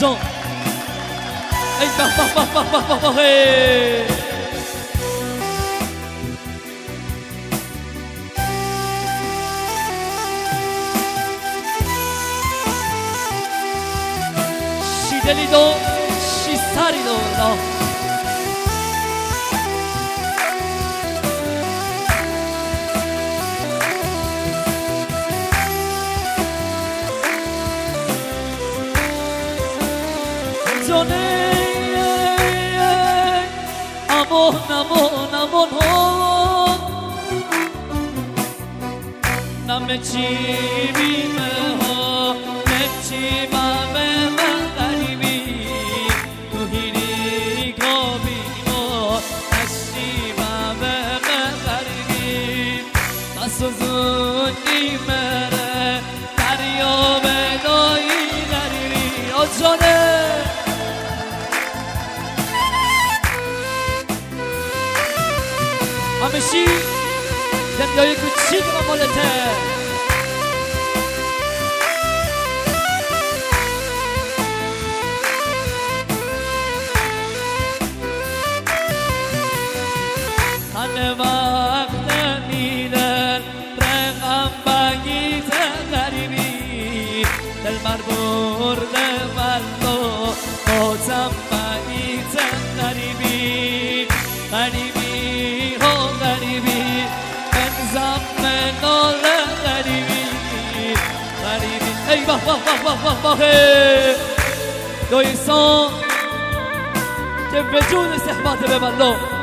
جان ای به شیدلی دو شی سری دو جانه امون امون امون ها نمه چی بیمه ها نمچی بامه من غریبی تو هیری گابی ما نشی بامه من غریبی مسوزونی مره دریا بدایی غریبی آجانه همشی دنیای کوچیک و مالته همه وقت میدن رقم بگیت غریبی دل بربرده والو بازم بگیت غریبی غریبی ها غریبی بنزم منال غریبی غریبی ای باه باه باه باه باه دو انسان که وجود صحبت به والو